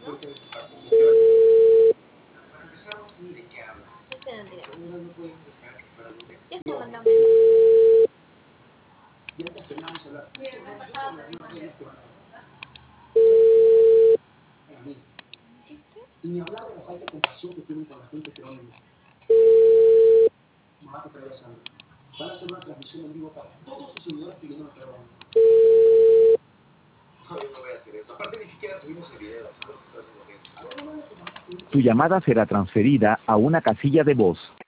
Ya está mandando. Y ni hablar de la falta de compasión que tienen con la gente que van a ir. Mamá te trae sangre. Van a hacer una transmisión en vivo para todos sus seguidores pidiéndome perdón. No, yo no voy a hacer eso. Aparte, ni siquiera subimos el video. ¿Sabes? Tu llamada será transferida a una casilla de voz.